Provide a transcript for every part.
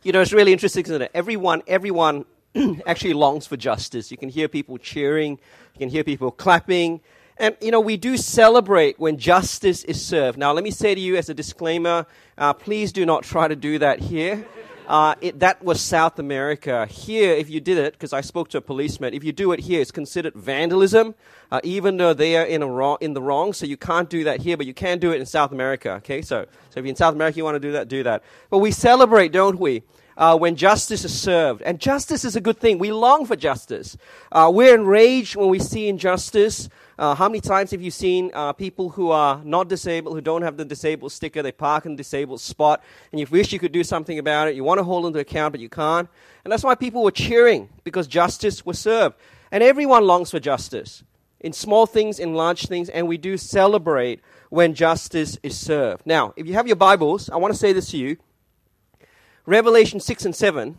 It's really interesting, isn't it? Everyone actually longs for justice. You can hear people cheering. You can hear people clapping. And, we do celebrate when justice is served. Now, let me say to you as a disclaimer, please do not try to do that here. That was South America. Here, if you did it, because I spoke to a policeman, if you do it here, it's considered vandalism, even though they are in the wrong. So you can't do that here, but you can do it in South America. Okay, so if you're in South America, you want to do that, do that. But we celebrate, don't we, when justice is served. And justice is a good thing. We long for justice. We're enraged when we see injustice. How many times have you seen people who are not disabled, who don't have the disabled sticker, they park in a disabled spot, and you wish you could do something about it, you want to hold them to account, but you can't. And that's why people were cheering, because justice was served. And everyone longs for justice, in small things, in large things, and we do celebrate when justice is served. Now, if you have your Bibles, I want to say this to you. Revelation 6 and 7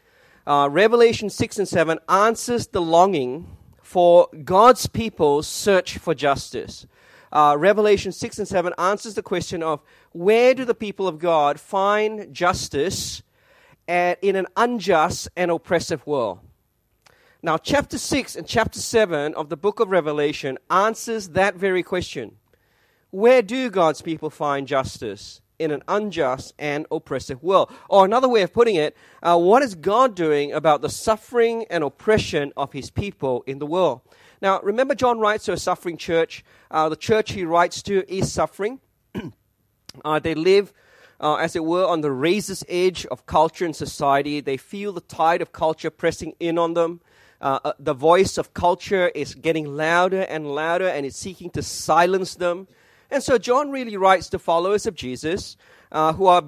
answers the longing for God's people's search for justice. Revelation 6 and 7 answers the question of where do the people of God find justice in an unjust and oppressive world. Now, chapter 6 and chapter 7 of the book of Revelation answers that very question. Where do God's people find justice in an unjust and oppressive world? Or another way of putting it, what is God doing about the suffering and oppression of his people in the world? Now, remember John writes to a suffering church. The church he writes to is suffering. They live, as it were, on the razor's edge of culture and society. They feel the tide of culture pressing in on them. The voice of culture is getting louder and louder, and it's seeking to silence them. And so John really writes to followers of Jesus who are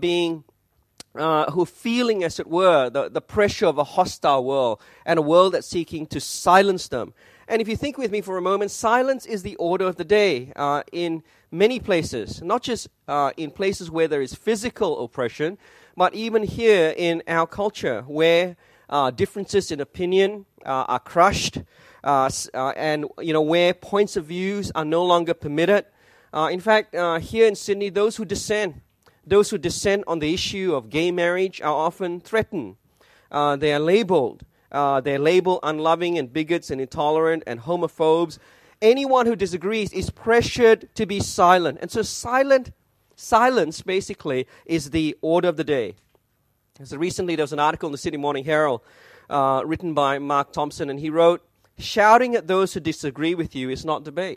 feeling, as it were, the pressure of a hostile world and a world that's seeking to silence them. And if you think with me for a moment, silence is the order of the day in many places, not just in places where there is physical oppression, but even here in our culture where differences in opinion are crushed and where points of views are no longer permitted. In fact, here in Sydney, those who dissent on the issue of gay marriage are often threatened. They are labeled. They're labeled unloving and bigots and intolerant and homophobes. Anyone who disagrees is pressured to be silent. And so silence basically is the order of the day. So recently there was an article in the Sydney Morning Herald written by Mark Thompson, and he wrote, "Shouting at those who disagree with you is not debate.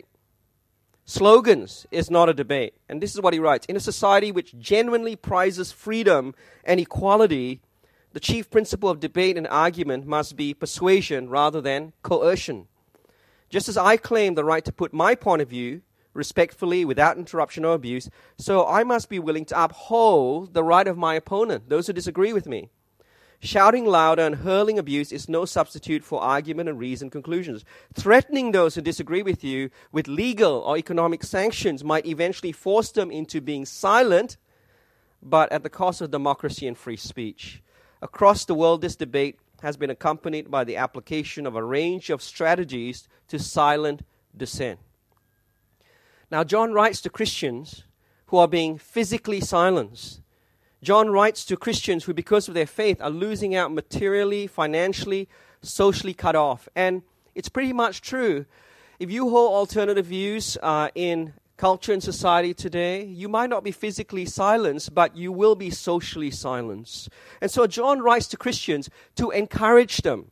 Slogans is not a debate." And this is what he writes. "In a society which genuinely prizes freedom and equality, the chief principle of debate and argument must be persuasion rather than coercion. Just as I claim the right to put my point of view respectfully without interruption or abuse, so I must be willing to uphold the right of my opponent, those who disagree with me. Shouting louder and hurling abuse is no substitute for argument and reasoned conclusions. Threatening those who disagree with you with legal or economic sanctions might eventually force them into being silent, but at the cost of democracy and free speech. Across the world, this debate has been accompanied by the application of a range of strategies to silent dissent." Now, John writes to Christians who are being physically silenced. John writes to Christians who, because of their faith, are losing out materially, financially, socially cut off. And it's pretty much true. If you hold alternative views in culture and society today, you might not be physically silenced, but you will be socially silenced. And so John writes to Christians to encourage them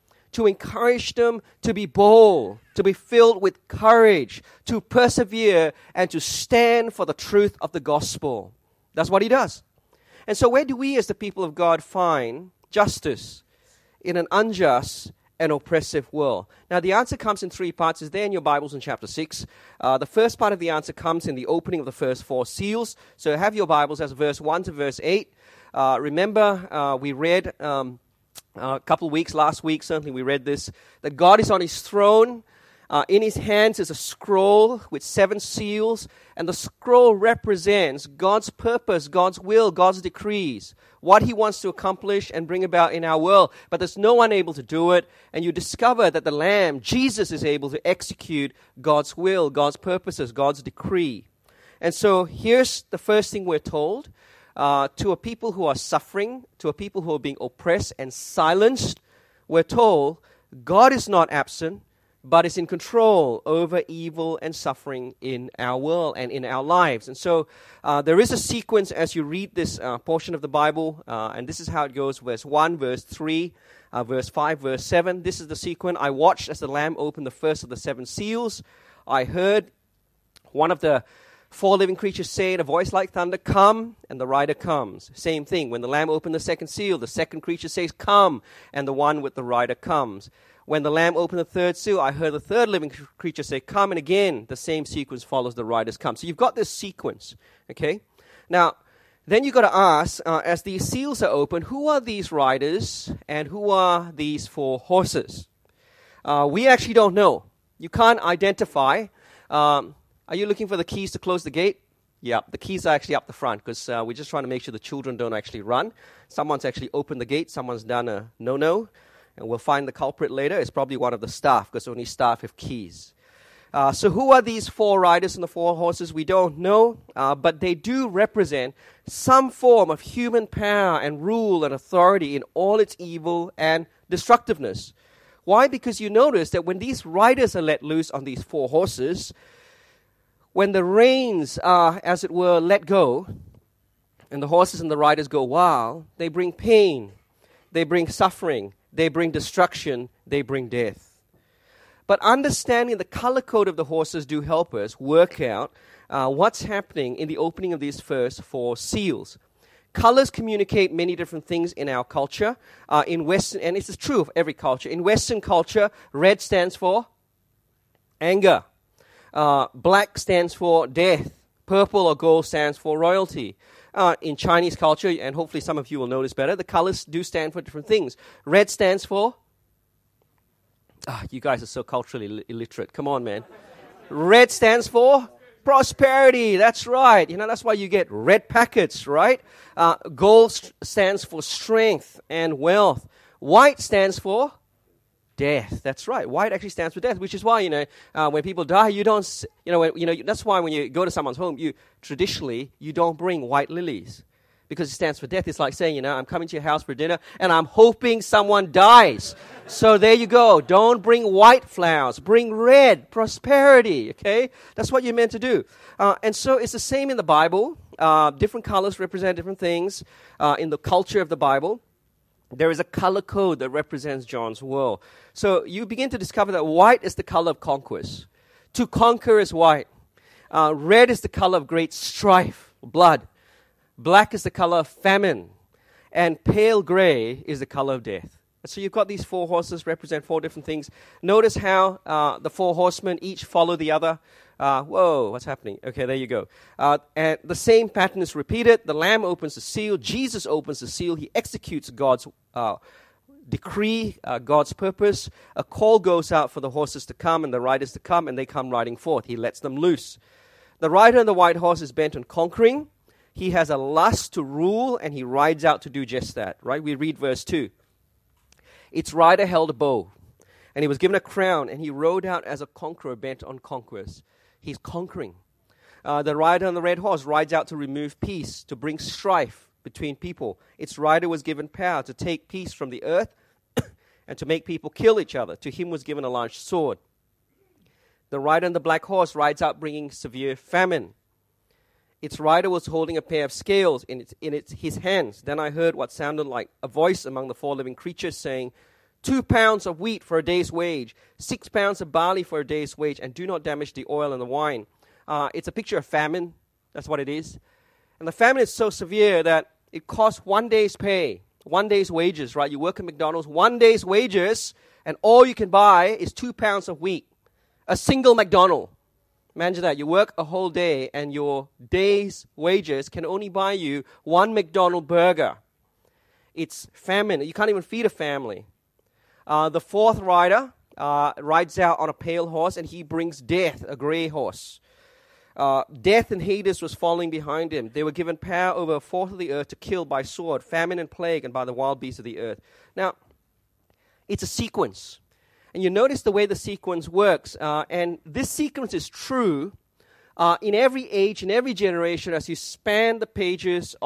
to be bold, to be filled with courage, to persevere, and to stand for the truth of the gospel. That's what he does. And so where do we as the people of God find justice in an unjust and oppressive world? Now, the answer comes in three parts. It's there in your Bibles in chapter 6. The first part of the answer comes in the opening of the first four seals. So have your Bibles as verse 1 to verse 8. Remember, we read a couple of weeks, last week certainly we read this, that God is on his throne. In his hands is a scroll with 7 seals, and the scroll represents God's purpose, God's will, God's decrees, what he wants to accomplish and bring about in our world. But there's no one able to do it, and you discover that the Lamb, Jesus, is able to execute God's will, God's purposes, God's decree. And so here's the first thing we're told. to a people who are suffering, to a people who are being oppressed and silenced, we're told God is not absent, but is in control over evil and suffering in our world and in our lives. And so there is a sequence as you read this portion of the Bible, and this is how it goes, verse 1, verse 3, verse 5, verse 7. This is the sequence. I watched as the Lamb opened the first of the 7 seals. I heard one of the 4 living creatures say in a voice like thunder, "Come," and the rider comes. Same thing. When the Lamb opened the second seal, the second creature says, "Come," and the one with the rider comes. When the Lamb opened the third seal, I heard the third living creature say, "Come," and again, the same sequence follows, the riders come. So you've got this sequence, okay? Now, then you've got to ask, as these seals are open, who are these riders and who are these 4 horses? We actually don't know. You can't identify. Are you looking for the keys to close the gate? Yeah, the keys are actually up the front because we're just trying to make sure the children don't actually run. Someone's actually opened the gate. Someone's done a no-no. And we'll find the culprit later. It's probably one of the staff because only staff have keys. So who are these 4 riders and the 4 horses? We don't know, but they do represent some form of human power and rule and authority in all its evil and destructiveness. Why? Because you notice that when these riders are let loose on these 4 horses, when the reins are, as it were, let go, and the horses and the riders go wild, they bring pain, they bring suffering, they bring destruction, they bring death. But understanding the color code of the horses do help us work out what's happening in the opening of these first 4 seals. Colors communicate many different things in our culture. In Western, and this is true of every culture. In Western culture, red stands for anger. Black stands for death. Purple or gold stands for royalty. In Chinese culture, and hopefully some of you will know this better, the colors do stand for different things. Red stands for... you guys are so culturally illiterate. Come on, man. Red stands for prosperity. That's right. You know, that's why you get red packets, right? Gold stands for strength and wealth. White stands for death. That's right. White actually stands for death, which is why, when people die, you don't, that's why when you go to someone's home, traditionally, you don't bring white lilies because it stands for death. It's like saying, I'm coming to your house for dinner and I'm hoping someone dies. So there you go. Don't bring white flowers. Bring red, prosperity, okay? That's what you're meant to do. And so it's the same in the Bible. Different colors represent different things in the culture of the Bible. There is a color code that represents John's world. So you begin to discover that white is the color of conquest. To conquer is white. Red is the color of great strife, blood. Black is the color of famine. And pale gray is the color of death. So you've got these 4 horses represent 4 different things. Notice how the 4 horsemen each follow the other. Whoa, what's happening? Okay, there you go. And the same pattern is repeated. The Lamb opens the seal. Jesus opens the seal. He executes God's decree, God's purpose. A call goes out for the horses to come and the riders to come, and they come riding forth. He lets them loose. The rider on the white horse is bent on conquering. He has a lust to rule, and he rides out to do just that, right? We read verse 2. Its rider held a bow, and he was given a crown, and he rode out as a conqueror bent on conquest. He's conquering. The rider on the red horse rides out to remove peace, to bring strife between people. Its rider was given power to take peace from the earth and to make people kill each other. To him was given a large sword. The rider on the black horse rides out bringing severe famine. Its rider was holding a pair of scales in his hands. Then I heard what sounded like a voice among the 4 living creatures saying, 2 pounds of wheat for a day's wage, 6 pounds of barley for a day's wage, and do not damage the oil and the wine. It's a picture of famine. That's what it is. And the famine is so severe that it costs 1 day's pay, 1 day's wages, right? You work at McDonald's, 1 day's wages, and all you can buy is 2 pounds of wheat. A single McDonald's. Imagine that. You work a whole day and your day's wages can only buy you 1 McDonald's burger. It's famine. You can't even feed a family. The 4th rider rides out on a pale horse, and he brings death, a gray horse. Death and Hades was following behind him. They were given power over 1/4 of the earth to kill by sword, famine and plague, and by the wild beasts of the earth. Now, it's a sequence. And you notice the way the sequence works. And this sequence is true in every age, in every generation, as you span the pages of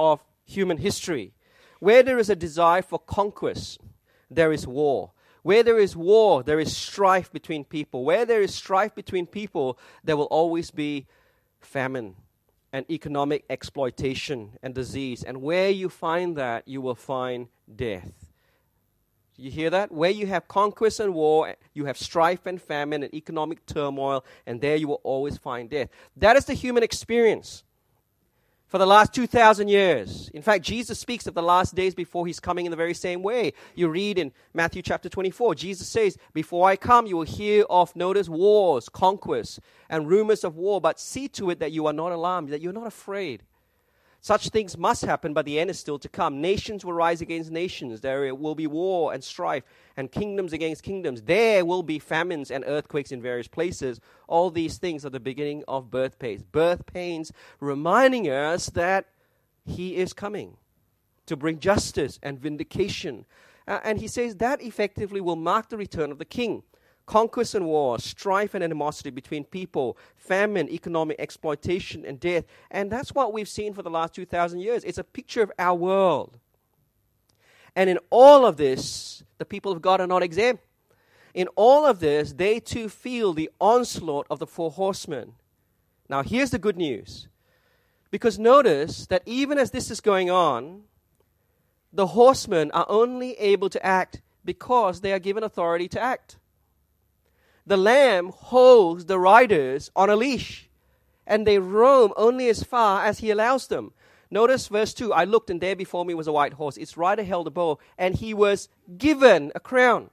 human history. Where there is a desire for conquest, there is war. Where there is war, there is strife between people. Where there is strife between people, there will always be famine and economic exploitation and disease. And where you find that, you will find death. You hear that? Where you have conquest and war, you have strife and famine and economic turmoil, and there you will always find death. That is the human experience for the last 2,000 years. In fact, Jesus speaks of the last days before He's coming in the very same way. You read in Matthew chapter 24, Jesus says, before I come, you will hear of, notice, wars, conquests, and rumors of war, but see to it that you are not alarmed, that you're not afraid. Such things must happen, but the end is still to come. Nations will rise against nations. There will be war and strife, and kingdoms against kingdoms. There will be famines and earthquakes in various places. All these things are the beginning of birth pains. Birth pains reminding us that He is coming to bring justice and vindication. And He says that effectively will mark the return of the King. Conquest and war, strife and animosity between people, famine, economic exploitation, and death. And that's what we've seen for the last 2,000 years. It's a picture of our world. And in all of this, the people of God are not exempt. In all of this, they too feel the onslaught of the four horsemen. Now, here's the good news. Because notice that even as this is going on, the horsemen are only able to act because they are given authority to act. The Lamb holds the riders on a leash, and they roam only as far as He allows them. Notice verse 2, I looked, and there before me was a white horse. Its rider held a bow, and he was given a crown.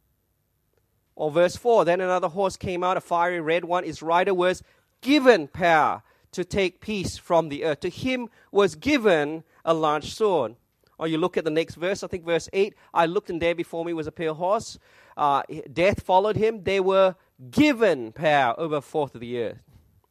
Or verse 4, then another horse came out, a fiery red one. Its rider was given power to take peace from the earth. To him was given a large sword. Or you look at the next verse, I think verse 8, I looked, and there before me was a pale horse. Death followed him. They were given power over a fourth of the earth.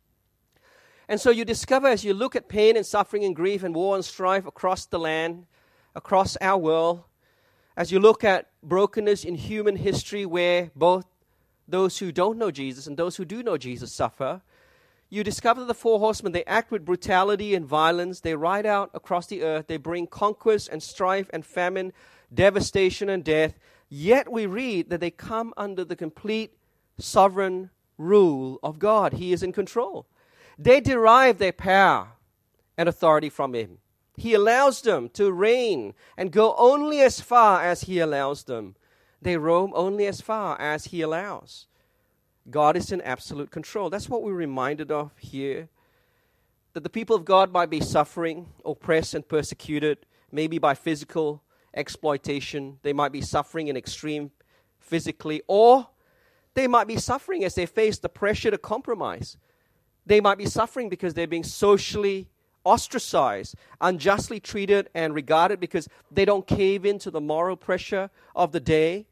And so you discover as you look at pain and suffering and grief and war and strife across the land, across our world, as you look at brokenness in human history where both those who don't know Jesus and those who do know Jesus suffer, you discover that the four horsemen, they act with brutality and violence. They ride out across the earth. They bring conquest and strife and famine, devastation and death. Yet we read that they come under the complete sovereign rule of God. He is in control. They derive their power and authority from Him. He allows them to reign and go only as far as He allows them. They roam only as far as He allows. God is in absolute control. That's what we're reminded of here. That the people of God might be suffering, oppressed and persecuted, maybe by physical exploitation. They might be suffering in extreme physically, or they might be suffering as they face the pressure to compromise. They might be suffering because they're being socially ostracized, unjustly treated and regarded because they don't cave into the moral pressure of the day.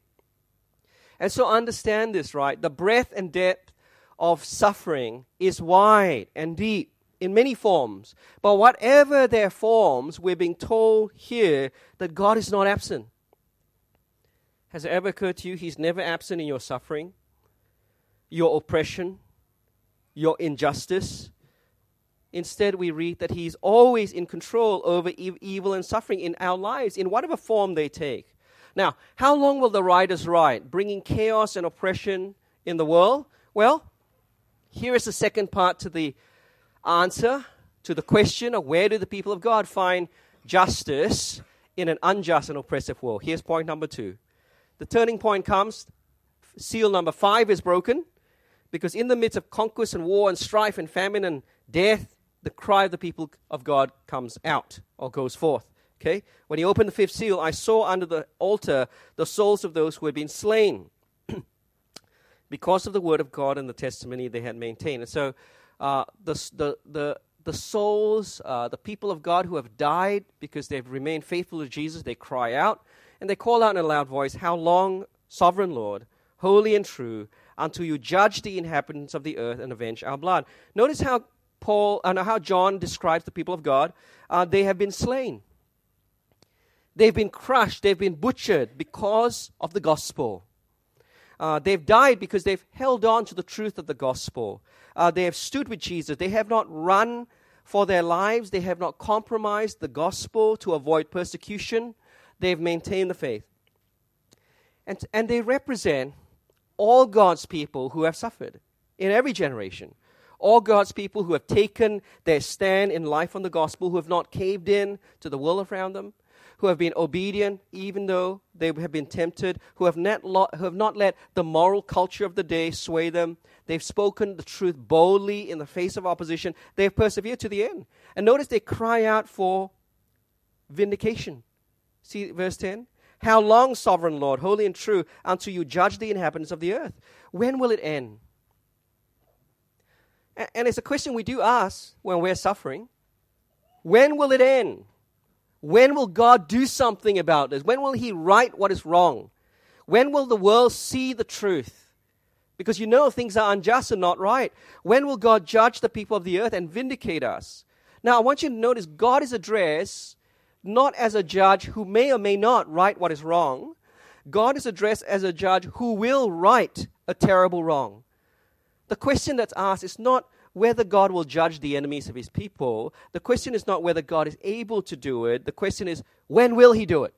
And so understand this, right? The breadth and depth of suffering is wide and deep in many forms. But whatever their forms, we're being told here that God is not absent. Has it ever occurred to you He's never absent in your suffering, your oppression, your injustice? Instead, we read that He's always in control over evil and suffering in our lives, in whatever form they take. Now, how long will the riders ride, bringing chaos and oppression in the world? Well, here is the second part to the answer to the question of where do the people of God find justice in an unjust and oppressive world. Here's point number 2. The turning point comes, seal number 5 is broken, because in the midst of conquest and war and strife and famine and death, the cry of the people of God comes out or goes forth. Okay? When He opened the 5th seal, I saw under the altar the souls of those who had been slain because of the word of God and the testimony they had maintained. And so the souls, the people of God who have died because they've remained faithful to Jesus, they cry out and they call out in a loud voice, "How long, sovereign Lord, holy and true, until you judge the inhabitants of the earth and avenge our blood?" Notice how how John describes the people of God. They have been slain. They've been crushed. They've been butchered because of the gospel. They've died because they've held on to the truth of the gospel. They have stood with Jesus. They have not run For their lives, they have not compromised the gospel to avoid persecution. They've maintained the faith. And they represent all God's people who have suffered in every generation. All God's people who have taken their stand in life on the gospel, who have not caved in to the world around them, who have been obedient even though they have been tempted, who have not let the moral culture of the day sway them. They've spoken the truth boldly in the face of opposition. They have persevered to the end. And notice they cry out for vindication. See verse 10? How long, sovereign Lord, holy and true, until you judge the inhabitants of the earth? When will it end? And it's a question we do ask when we're suffering. When will it end? When will God do something about this? When will He right what is wrong? When will the world see the truth? Because you know things are unjust and not right. When will God judge the people of the earth and vindicate us? Now, I want you to notice God is addressed not as a judge who may or may not right what is wrong. God is addressed as a judge who will right a terrible wrong. The question that's asked is not whether God will judge the enemies of His people. The question is not whether God is able to do it. The question is, when will He do it?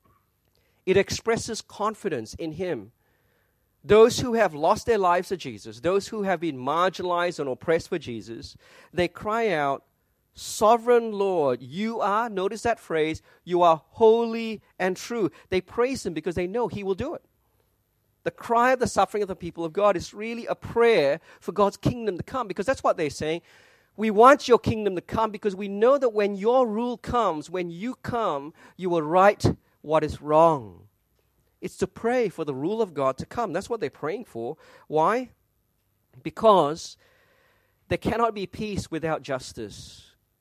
It expresses confidence in Him. Those who have lost their lives to Jesus, those who have been marginalized and oppressed for Jesus, they cry out, Sovereign Lord, you are, notice that phrase, you are holy and true. They praise Him because they know He will do it. The cry of the suffering of the people of God is really a prayer for God's kingdom to come, because that's what they're saying. We want your kingdom to come because we know that when your rule comes, when you come, you will right what is wrong. It's to pray for the rule of God to come. That's what they're praying for. Why? Because there cannot be peace without justice.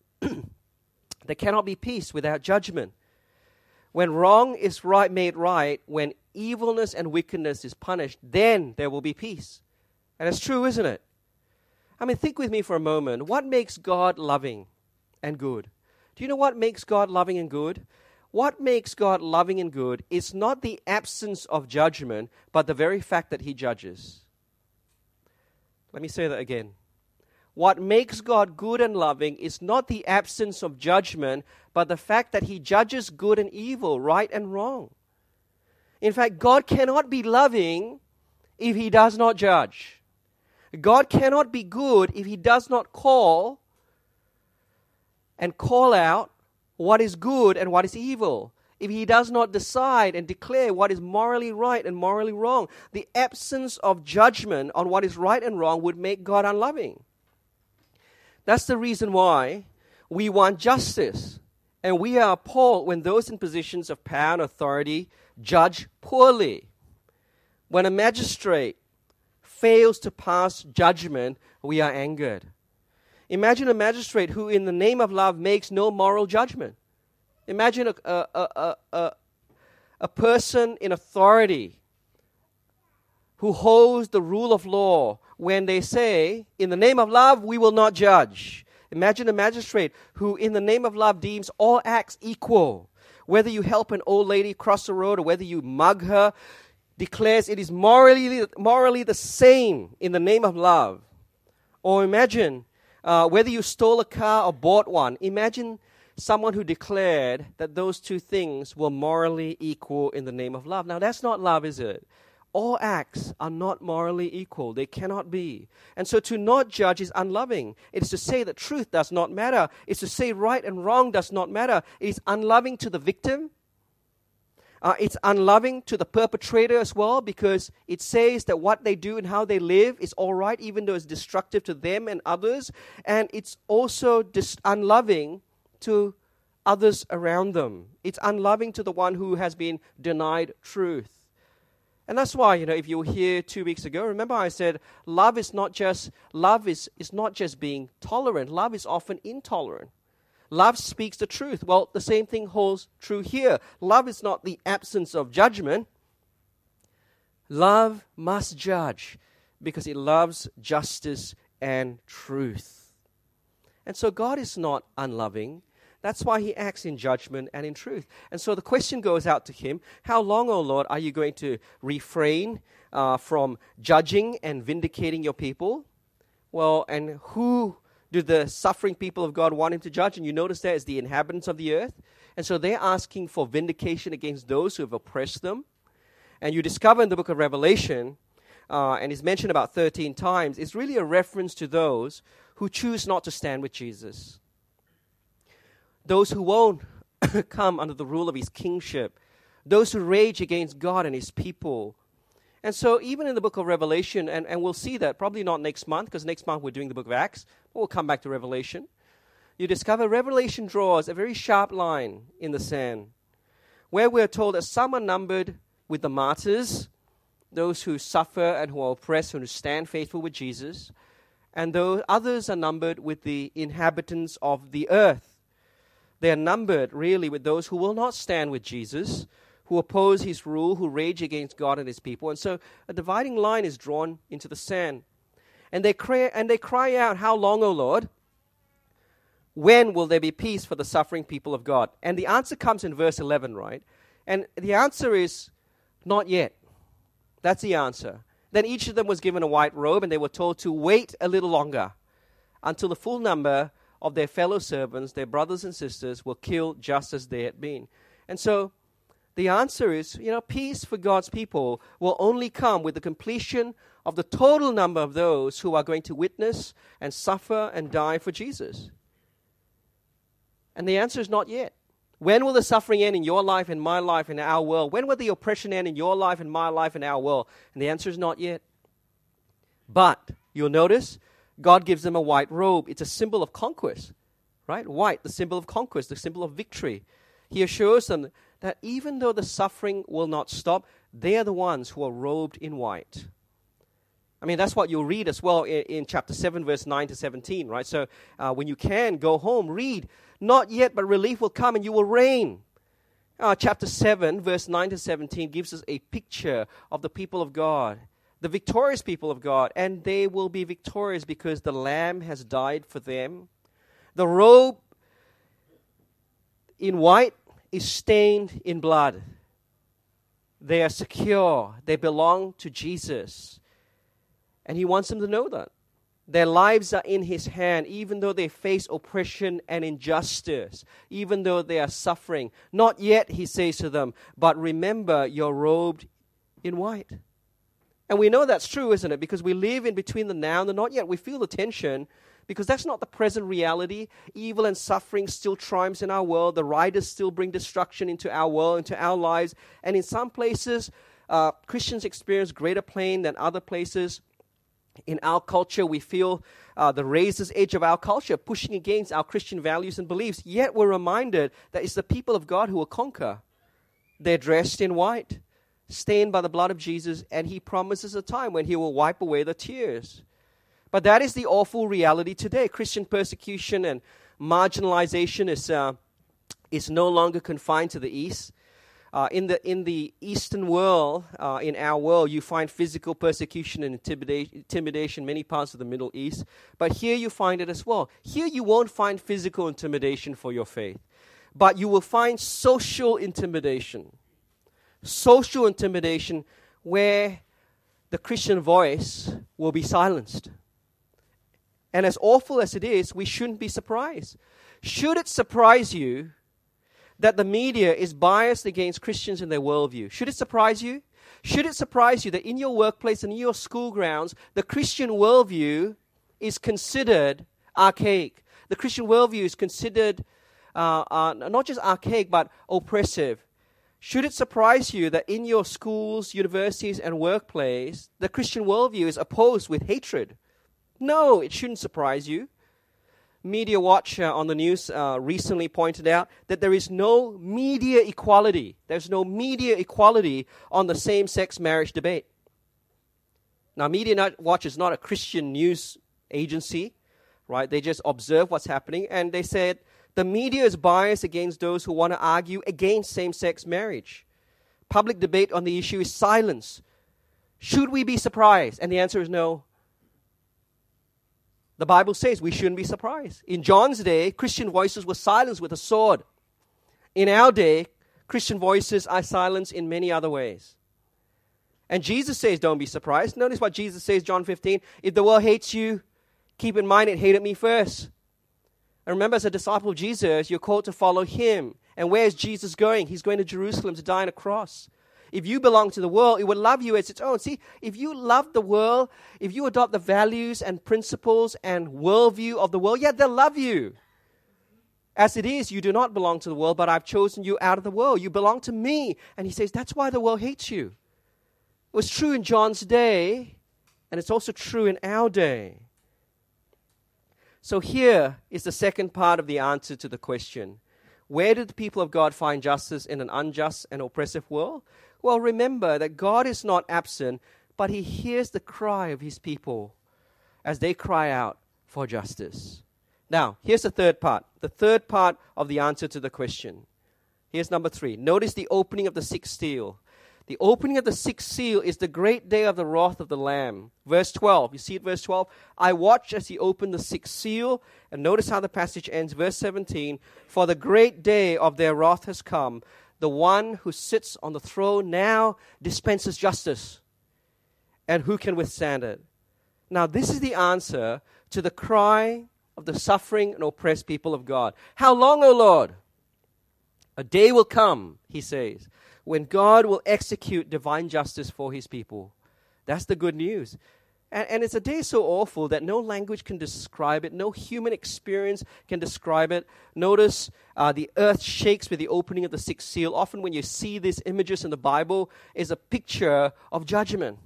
There cannot be peace without judgment. When wrong is made right, when evilness and wickedness is punished, then there will be peace. And it's true, isn't it? I mean, think with me for a moment. What makes God loving and good? Do you know what makes God loving and good? What makes God loving and good is not the absence of judgment, but the very fact that He judges. Let me say that again. What makes God good and loving is not the absence of judgment, but the fact that He judges good and evil, right and wrong. In fact, God cannot be loving if He does not judge. God cannot be good if He does not call out what is good and what is evil. If He does not decide and declare what is morally right and morally wrong. The absence of judgment on what is right and wrong would make God unloving. That's the reason why we want justice. And we are appalled when those in positions of power and authority judge poorly. When a magistrate fails to pass judgment, we are angered. Imagine a magistrate who, in the name of love, makes no moral judgment. Imagine a person in authority who holds the rule of law when they say, in the name of love, we will not judge. Imagine a magistrate who, in the name of love, deems all acts equal. Whether you help an old lady cross the road or whether you mug her, declares it is morally the same in the name of love. Or imagine whether you stole a car or bought one. Imagine someone who declared that those two things were morally equal in the name of love. Now, that's not love, is it? All acts are not morally equal. They cannot be. And so to not judge is unloving. It is to say that truth does not matter. It's to say right and wrong does not matter. It is unloving to the victim. It's unloving to the perpetrator as well, because it says that what they do and how they live is all right, even though it's destructive to them and others. And it's also unloving to others around them. It's unloving to the one who has been denied truth. And that's why, if you were here 2 weeks ago, remember I said love is not just being tolerant. Love is often intolerant. Love speaks the truth. Well, the same thing holds true here. Love is not the absence of judgment. Love must judge because it loves justice and truth. And so God is not unloving. That's why He acts in judgment and in truth. And so the question goes out to Him, how long, O Lord, are you going to refrain from judging and vindicating your people? Well, and who do the suffering people of God want him to judge? And you notice that as the inhabitants of the earth. And so they're asking for vindication against those who have oppressed them. And you discover in the book of Revelation, and it's mentioned about 13 times, it's really a reference to those who choose not to stand with Jesus. Those who won't come under the rule of his kingship. Those who rage against God and his people. And so even in the book of Revelation, and we'll see that, probably not next month, because next month we're doing the book of Acts, but we'll come back to Revelation. You discover Revelation draws a very sharp line in the sand, where we're told that some are numbered with the martyrs, those who suffer and who are oppressed and who stand faithful with Jesus, and those others are numbered with the inhabitants of the earth. They are numbered really with those who will not stand with Jesus, who oppose his rule, who rage against God and his people. And so a dividing line is drawn into the sand. And they cry out, "How long, O Lord? When will there be peace for the suffering people of God?" And the answer comes in verse 11, right? And the answer is, not yet. That's the answer. Then each of them was given a white robe, and they were told to wait a little longer until the full number of their fellow servants, their brothers and sisters, were killed just as they had been. And so the answer is, peace for God's people will only come with the completion of the total number of those who are going to witness and suffer and die for Jesus. And the answer is not yet. When will the suffering end in your life, in my life, in our world? When will the oppression end in your life, in my life, in our world? And the answer is not yet. But you'll notice God gives them a white robe. It's a symbol of conquest, right? White, the symbol of conquest, the symbol of victory. He assures them that even though the suffering will not stop, they are the ones who are robed in white. I mean, that's what you'll read as well in chapter 7, verse 9 to 17, right? So when you can, go home, read. Not yet, but relief will come and you will reign. Chapter 7, verse 9 to 17 gives us a picture of the people of God, the victorious people of God, and they will be victorious because the Lamb has died for them. The robe in white is stained in blood. They are secure. They belong to Jesus. And he wants them to know that. Their lives are in his hand, even though they face oppression and injustice, even though they are suffering. Not yet, he says to them, but remember, you're robed in white. And we know that's true, isn't it? Because we live in between the now and the not yet. We feel the tension because that's not the present reality. Evil and suffering still triumphs in our world. The riders still bring destruction into our world, into our lives. And in some places, Christians experience greater pain than other places. In our culture, we feel the razor's edge of our culture pushing against our Christian values and beliefs. Yet we're reminded that it's the people of God who will conquer. They're dressed in white, stained by the blood of Jesus, and he promises a time when he will wipe away the tears. But that is the awful reality today. Christian persecution and marginalization is no longer confined to the East. In the Eastern world, in our world, you find physical persecution and intimidation in many parts of the Middle East. But here you find it as well. Here you won't find physical intimidation for your faith. But you will find social intimidation. Social intimidation where the Christian voice will be silenced. And as awful as it is, we shouldn't be surprised. Should it surprise you that the media is biased against Christians in their worldview? Should it surprise you? Should it surprise you that in your workplace and in your school grounds, the Christian worldview is considered archaic? The Christian worldview is considered not just archaic, but oppressive. Should it surprise you that in your schools, universities, and workplace, the Christian worldview is opposed with hatred? No, it shouldn't surprise you. Media Watch on the news recently pointed out that there is no media equality. There's no media equality on the same-sex marriage debate. Now, Media Watch is not a Christian news agency, right? They just observe what's happening, and they said the media is biased against those who want to argue against same-sex marriage. Public debate on the issue is silence. Should we be surprised? And the answer is no. The Bible says we shouldn't be surprised. In John's day, Christian voices were silenced with a sword. In our day, Christian voices are silenced in many other ways. And Jesus says, don't be surprised. Notice what Jesus says, John 15. If the world hates you, Keep in mind, it hated me first. And remember, as a disciple of Jesus, you're called to follow him. And where is Jesus going? He's going to Jerusalem to die on a cross. If you belong to the world, it would love you as its own. See, if you love the world, if you adopt the values and principles and worldview of the world, yeah, they'll love you. As it is, you do not belong to the world, but I've chosen you out of the world. You belong to me. And he says, that's why the world hates you. It was true in John's day, and it's also true in our day. So here is the second part of the answer to the question. Where did the people of God find justice in an unjust and oppressive world? Well, remember that God is not absent, but he hears the cry of his people as they cry out for justice. Now, here's the third part. The third part of the answer to the question. Here's number 3. Notice the opening of the sixth seal. The opening of the sixth seal is the great day of the wrath of the Lamb. Verse 12. You see it, verse 12? I watched as he opened the sixth seal. And notice how the passage ends. Verse 17. For the great day of their wrath has come. The one who sits on the throne now dispenses justice. And who can withstand it? Now, this is the answer to the cry of the suffering and oppressed people of God. How long, O Lord? A day will come, he says, when God will execute divine justice for his people. That's the good news. And it's a day so awful that no language can describe it. No human experience can describe it. Notice the earth shakes with the opening of the sixth seal. Often when you see these images in the Bible, is a picture of judgment.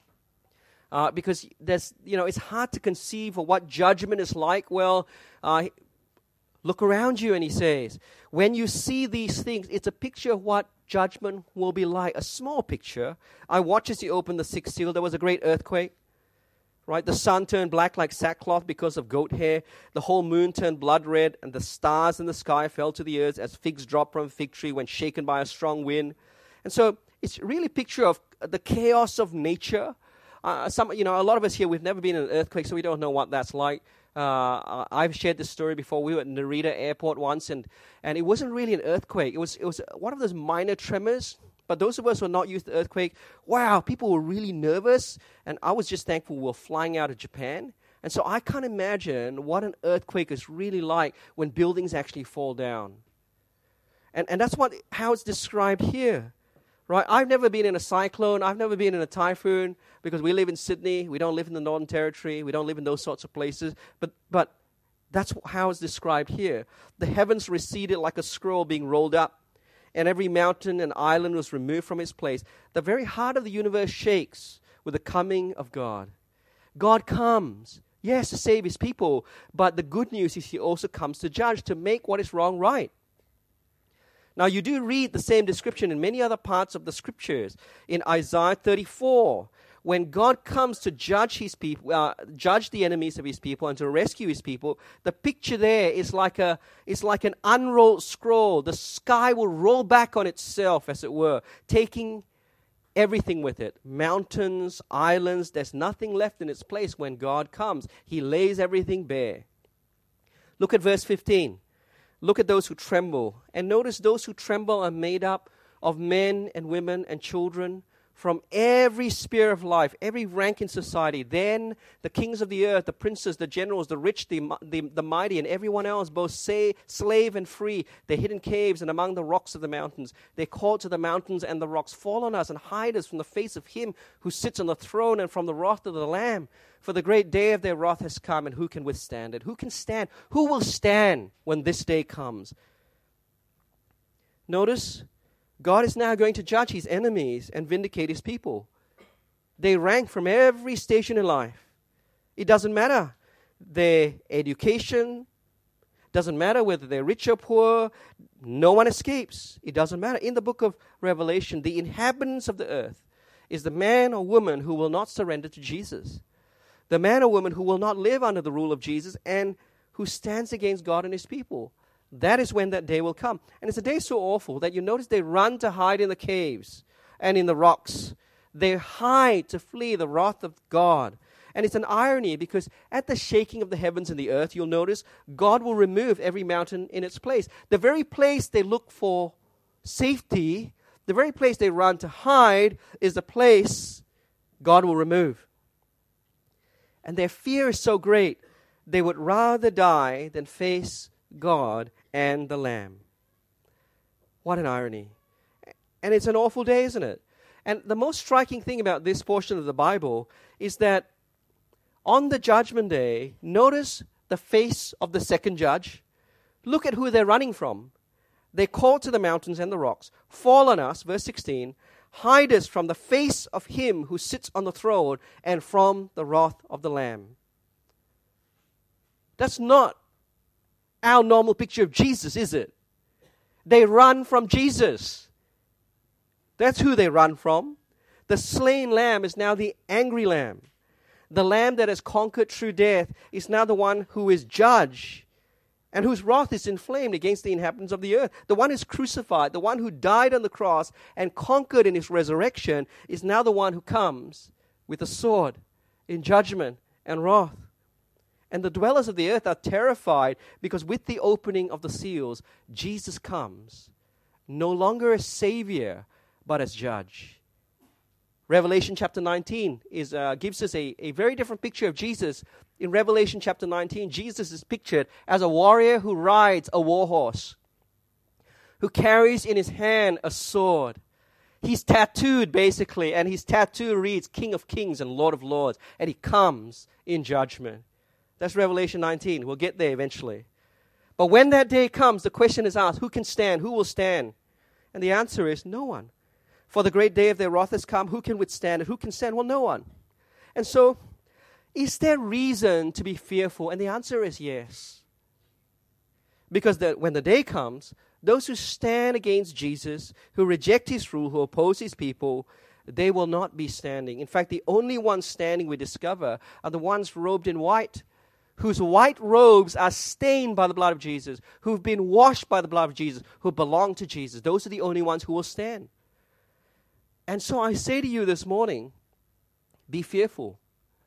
Because it's hard to conceive of what judgment is like. Well, look around you, and he says, when you see these things, it's a picture of what judgment will be like. A small picture. I watched as he opened the sixth seal. There was a great earthquake. Right? The sun turned black like sackcloth because of goat hair. The whole moon turned blood red, and the stars in the sky fell to the earth as figs drop from a fig tree when shaken by a strong wind. And so it's really a picture of the chaos of nature. A lot of us here, we've never been in an earthquake, so we don't know what that's like. I've shared this story before. We were at Narita Airport once, and it wasn't really an earthquake. It was one of those minor tremors. But those of us who are not used to earthquake, wow, people were really nervous. And I was just thankful we were flying out of Japan. And so I can't imagine what an earthquake is really like when buildings actually fall down. And that's how it's described here. Right? I've never been in a cyclone. I've never been in a typhoon because we live in Sydney. We don't live in the Northern Territory. We don't live in those sorts of places. But that's how it's described here. The heavens receded like a scroll being rolled up, and every mountain and island was removed from its place. The very heart of the universe shakes with the coming of God. God comes, yes, to save his people, but the good news is he also comes to judge, to make what is wrong right. Now, you do read the same description in many other parts of the scriptures. In Isaiah 34, when God comes to judge his people, judge the enemies of his people and to rescue his people, the picture there is like an unrolled scroll. The sky will roll back on itself, as it were, taking everything with it. Mountains, islands, there's nothing left in its place when God comes. He lays everything bare. Look at verse 15. Look at those who tremble. And notice those who tremble are made up of men and women and children from every sphere of life, every rank in society. Then the kings of the earth, the princes, the generals, the rich, the mighty, and everyone else, both slave and free, they hid in caves and among the rocks of the mountains. They called to the mountains and the rocks, fall on us and hide us from the face of him who sits on the throne and from the wrath of the Lamb. For the great day of their wrath has come, and who can withstand it? Who can stand? Who will stand when this day comes? Notice, God is now going to judge his enemies and vindicate his people. They rank from every station in life. It doesn't matter their education, doesn't matter whether they're rich or poor, no one escapes. It doesn't matter. In the book of Revelation, the inhabitants of the earth is the man or woman who will not surrender to Jesus. The man or woman who will not live under the rule of Jesus and who stands against God and his people. That is when that day will come. And it's a day so awful that you notice they run to hide in the caves and in the rocks. They hide to flee the wrath of God. And it's an irony because at the shaking of the heavens and the earth, you'll notice God will remove every mountain in its place. The very place they look for safety, the very place they run to hide is the place God will remove. And their fear is so great they would rather die than face God and the Lamb. What an irony. And it's an awful day, isn't it? And the most striking thing about this portion of the Bible is that on the judgment day, notice the face of the second judge. Look at who they're running from. They call to the mountains and the rocks, fall on us, verse 16, hide us from the face of him who sits on the throne and from the wrath of the Lamb. That's not our normal picture of Jesus, is it? They run from Jesus. That's who they run from. The slain lamb is now the angry lamb. The lamb that has conquered through death is now the one who is judge and whose wrath is inflamed against the inhabitants of the earth. The one who's crucified, the one who died on the cross and conquered in his resurrection is now the one who comes with a sword in judgment and wrath. And the dwellers of the earth are terrified because with the opening of the seals, Jesus comes, no longer as Savior, but as Judge. Revelation chapter 19 gives us a very different picture of Jesus. In Revelation chapter 19, Jesus is pictured as a warrior who rides a war horse, who carries in his hand a sword. He's tattooed, basically, and his tattoo reads King of Kings and Lord of Lords, and he comes in judgment. That's Revelation 19. We'll get there eventually. But when that day comes, the question is asked, who can stand? Who will stand? And the answer is no one. For the great day of their wrath has come. Who can withstand it? Who can stand? Well, no one. And so, is there reason to be fearful? And the answer is yes. Because when the day comes, those who stand against Jesus, who reject his rule, who oppose his people, they will not be standing. In fact, the only ones standing, we discover, are the ones robed in white, whose white robes are stained by the blood of Jesus, who've been washed by the blood of Jesus, who belong to Jesus. Those are the only ones who will stand. And so I say to you this morning, be fearful.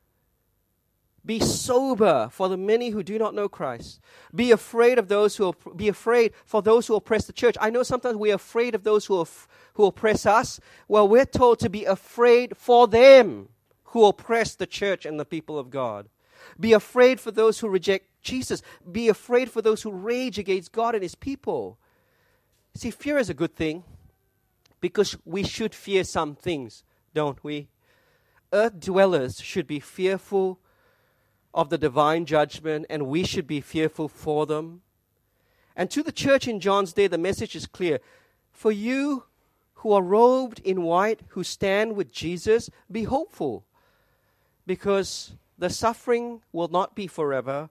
Be sober for the many who do not know Christ. Be afraid of those who be afraid for those who oppress the church. I know sometimes we're afraid of those who oppress us. Well, we're told to be afraid for them who oppress the church and the people of God. Be afraid for those who reject Jesus. Be afraid for those who rage against God and his people. See, fear is a good thing because we should fear some things, don't we? Earth dwellers should be fearful of the divine judgment, and we should be fearful for them. And to the church in John's day, the message is clear. For you who are robed in white, who stand with Jesus, be hopeful, because the suffering will not be forever.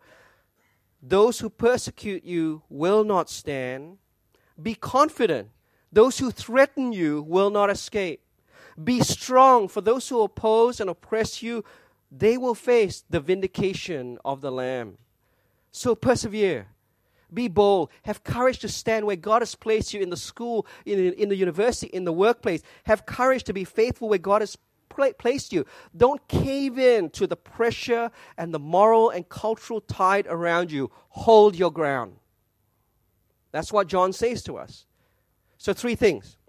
Those who persecute you will not stand. Be confident. Those who threaten you will not escape. Be strong, for those who oppose and oppress you, they will face the vindication of the Lamb. So persevere. Be bold. Have courage to stand where God has placed you in the school, in the university, in the workplace. Have courage to be faithful where God has placed you. Don't cave in to the pressure and the moral and cultural tide around you. Hold your ground. That's what John says to us. So 3 things.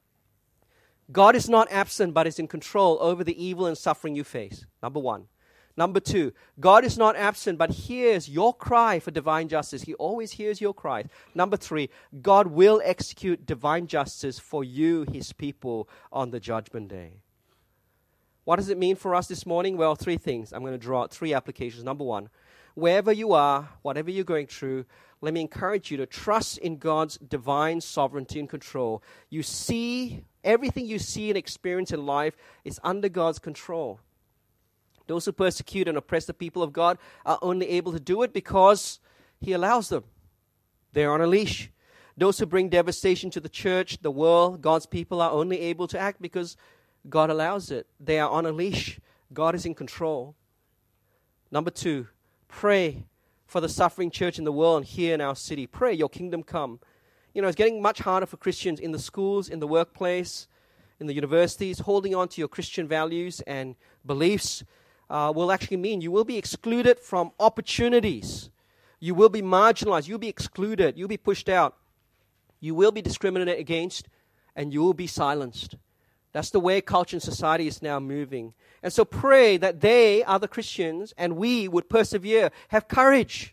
God is not absent, but is in control over the evil and suffering you face. Number 1. Number 2, God is not absent, but hears your cry for divine justice. He always hears your cry. Number 3, God will execute divine justice for you, his people, on the judgment day. What does it mean for us this morning? Well, 3 things. I'm going to draw out 3 applications. Number 1, wherever you are, whatever you're going through, let me encourage you to trust in God's divine sovereignty and control. You see, everything you see and experience in life is under God's control. Those who persecute and oppress the people of God are only able to do it because he allows them. They're on a leash. Those who bring devastation to the church, the world, God's people are only able to act because God allows it. They are on a leash. God is in control. Number 2, pray for the suffering church in the world and here in our city. Pray, your kingdom come. You know, it's getting much harder for Christians in the schools, in the workplace, in the universities. Holding on to your Christian values and beliefs will actually mean you will be excluded from opportunities. You will be marginalized. You'll be excluded. You'll be pushed out. You will be discriminated against, and you will be silenced. That's the way culture and society is now moving. And so pray that they, other Christians, and we would persevere, have courage.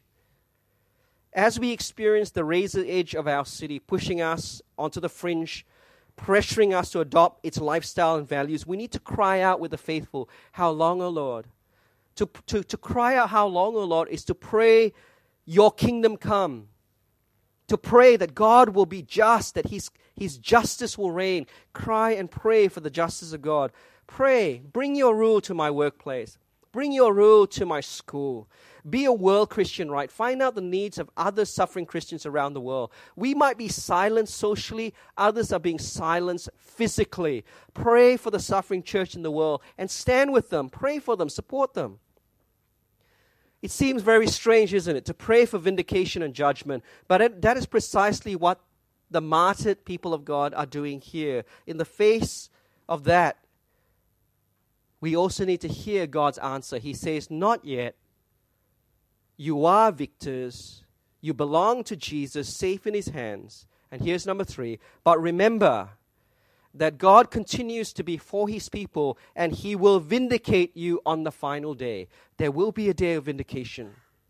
As we experience the razor edge of our city pushing us onto the fringe, pressuring us to adopt its lifestyle and values, we need to cry out with the faithful, how long, O Lord? To cry out how long, O Lord, is to pray, your kingdom come. To pray that God will be just, that His justice will reign. Cry and pray for the justice of God. Pray, bring your rule to my workplace. Bring your rule to my school. Be a world Christian, right? Find out the needs of other suffering Christians around the world. We might be silenced socially. Others are being silenced physically. Pray for the suffering church in the world and stand with them. Pray for them. Support them. It seems very strange, isn't it, to pray for vindication and judgment. But that is precisely what the martyred people of God are doing here. In the face of that, we also need to hear God's answer. He says, not yet. You are victors. You belong to Jesus, safe in His hands. And here's number 3. But remember that God continues to be for His people, and He will vindicate you on the final day. There will be a day of vindication.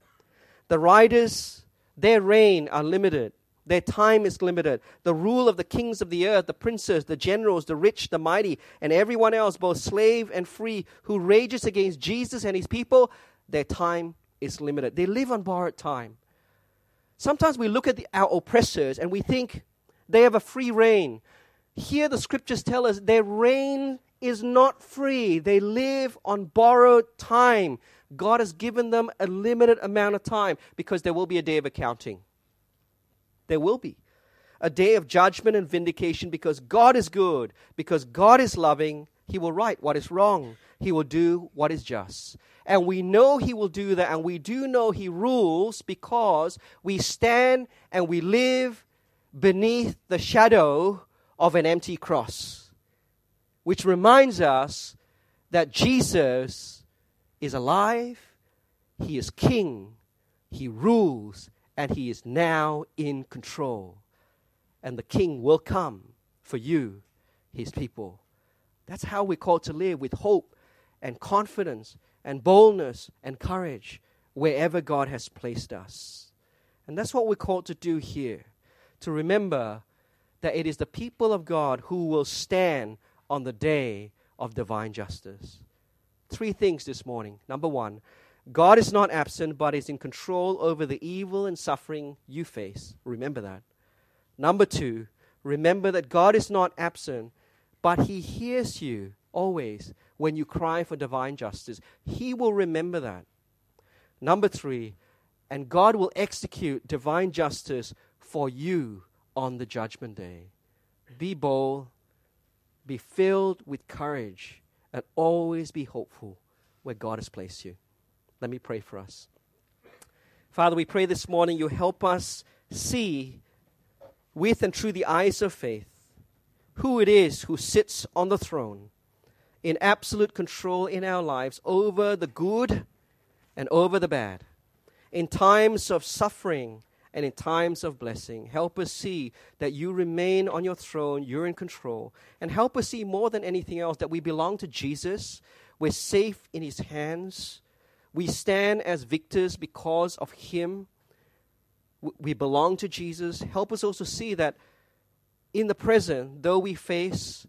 The riders, their reign are limited. Their time is limited. The rule of the kings of the earth, the princes, the generals, the rich, the mighty, and everyone else, both slave and free, who rages against Jesus and His people, their time is limited. They live on borrowed time. Sometimes we look at our oppressors and we think they have a free reign. Here the scriptures tell us their reign is not free. They live on borrowed time. God has given them a limited amount of time because there will be a day of accounting. There will be a day of judgment and vindication because God is good, because God is loving. He will right what is wrong. He will do what is just. And we know He will do that, and we do know He rules because we stand and we live beneath the shadow of an empty cross, which reminds us that Jesus is alive, He is King, He rules, and He is now in control. And the King will come for you, His people. That's how we're called to live, with hope and confidence and boldness and courage wherever God has placed us. And that's what we're called to do here, to remember that it is the people of God who will stand on the day of divine justice. 3 things this morning. Number 1, God is not absent, but is in control over the evil and suffering you face. Remember that. Number 2, remember that God is not absent, but He hears you always when you cry for divine justice. He will remember that. Number 3, and God will execute divine justice for you on the judgment day. Be bold, be filled with courage, and always be hopeful where God has placed you. Let me pray for us. Father, we pray this morning you help us see with and through the eyes of faith who it is who sits on the throne in absolute control in our lives over the good and over the bad. In times of suffering and in times of blessing, help us see that you remain on your throne, you're in control. And help us see more than anything else that we belong to Jesus, we're safe in His hands. We stand as victors because of Him. We belong to Jesus. Help us also see that in the present, though we face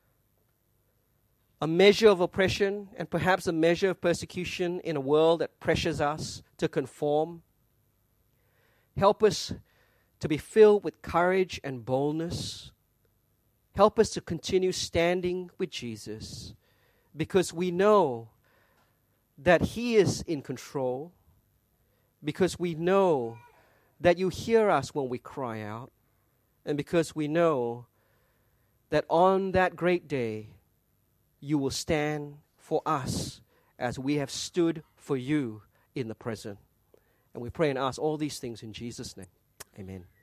a measure of oppression and perhaps a measure of persecution in a world that pressures us to conform, help us to be filled with courage and boldness. Help us to continue standing with Jesus because we know that He is in control, because we know that you hear us when we cry out, and because we know that on that great day, you will stand for us as we have stood for you in the present. And we pray and ask all these things in Jesus' name. Amen.